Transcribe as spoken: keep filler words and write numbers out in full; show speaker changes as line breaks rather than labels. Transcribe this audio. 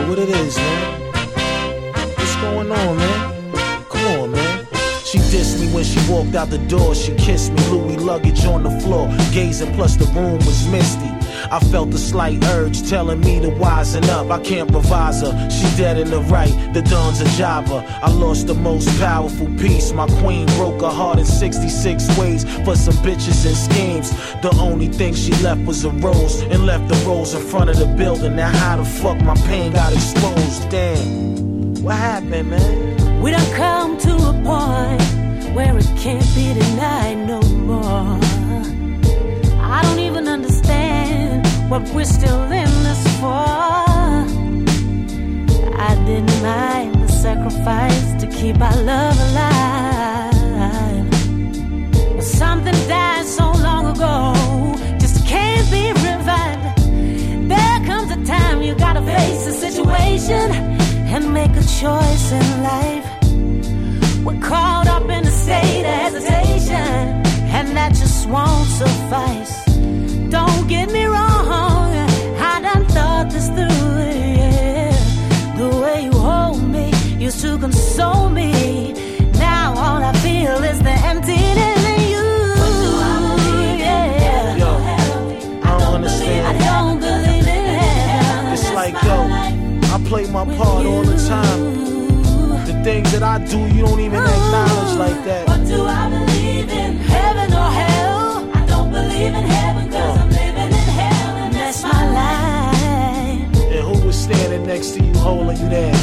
what it is, man? What's going on, man? Come on, man. She dissed me when she walked out the door. She kissed me, Louis luggage on the floor, gazing, plus the room was misty. I felt a slight urge telling me to wisen up. I can't revise her, she dead in the right, the dawn's a jobber. I lost the most powerful piece. My queen broke her heart in sixty-six ways for some bitches and schemes. The only thing she left was a rose, and left the rose in front of the building. Now how the fuck my pain got exposed? Damn, what happened, man?
We done come to a point where it can't be denied no more. I don't even understand what we're still in this for. I didn't mind the sacrifice to keep our love alive. But something died so long ago, just can't be revived. There comes a time you gotta face a situation and make a choice in life. We're caught up in a state of hesitation, and that just won't suffice. Don't get me wrong, I done thought this through, yeah. The way you hold me used to console me. Now all I feel is the emptiness in you. What do I believe in?
Yo, I don't understand.
I don't believe in heaven.
It's like, yo, I play my part all the time. The things that I do, you don't even acknowledge like that.
What do I believe in? Heaven or hell? I don't believe in heaven, cause I'm living in hell, and that's my life.
And who was standing next to you holding you there?